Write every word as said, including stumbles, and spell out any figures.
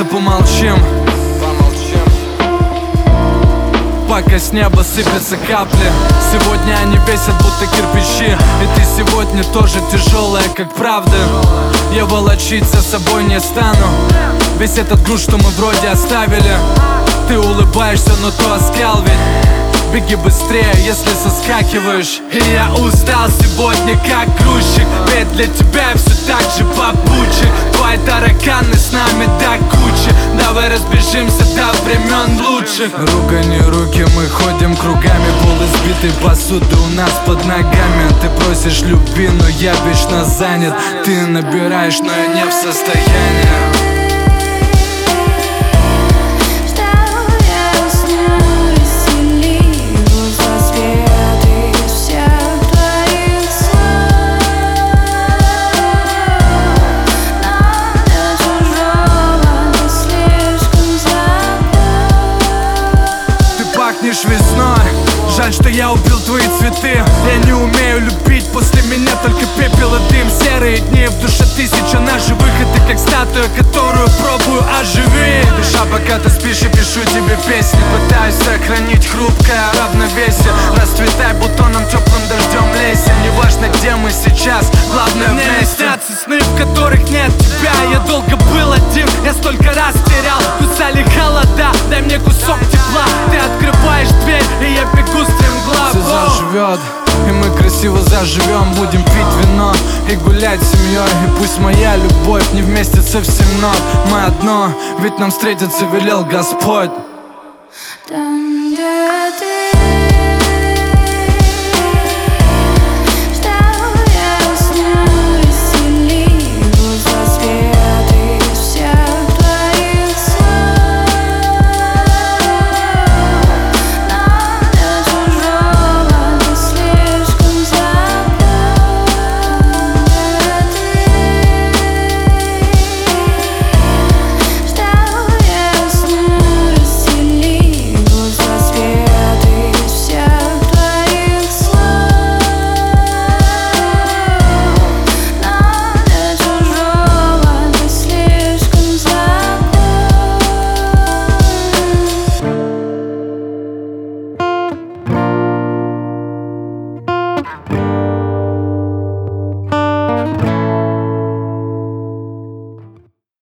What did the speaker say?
просто помолчим. Пока с неба сыпятся капли. Сегодня они весят будто кирпичи. И ты сегодня тоже тяжелая, как правда. Я волочить за собой не стану. Весь этот груз, что мы вроде оставили. Ты улыбаешься, но то оскал ведь. Беги быстрее, если соскакиваешь. И я устал сегодня, как грузчик. Ведь для тебя все так же попутчик. Твои тараканы с нами до кучи. Давай разбежимся до времен лучших. Рука не руки, мы ходим кругами. Пол избитой посуды у нас под ногами. Ты просишь любви, но я вечно занят. Ты набираешь, но я не в состоянии. Пахнешь весной. Жаль, что я убил твои цветы. Я не умею любить, после меня только пепел и дым. Серые дни, в душе тысяча наживых. И ты как статуя, которую пробую оживить. Душа, пока ты спишь, я пишу тебе песни. Пытаюсь сохранить хрупкое равновесие. Расцветай бутоном, теплым дождем лейся. Неважно, где мы сейчас, главное вместе. Мне снятся сны, в которых нет тебя. Я долго был один, я столько раз терял. Кусали холода, дай мне кусок тепла. Ты открываешь дверь, и я бегу стремглав. Все заживет, и мы красиво заживем. Будем пить вино и гулять с семьей. И пусть моя любовь не вместится в семь нот. Мы одно, ведь нам встретиться велел Господь. Там, где ты